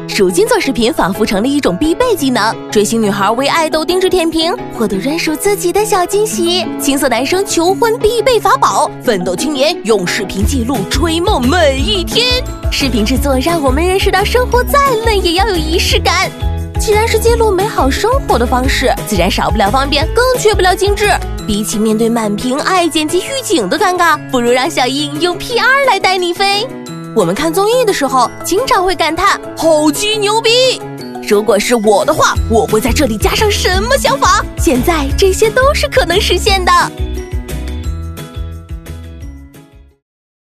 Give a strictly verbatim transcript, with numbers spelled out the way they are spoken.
如今做视频仿佛成了一种必备技能，追星女孩为爱豆定制甜评，获得专属自己的小惊喜；青涩男生求婚必备法宝，奋斗青年用视频记录追梦每一天。视频制作让我们认识到生活再累也要有仪式感。既然是记录美好生活的方式，自然少不了方便，更缺不了精致。比起面对满屏爱剪辑预警的尴尬，不如让小英用 P R 来带你飞。我们看综艺的时候，经常会感叹好鸡牛逼。如果是我的话，我会在这里加上什么想法？现在这些都是可能实现的。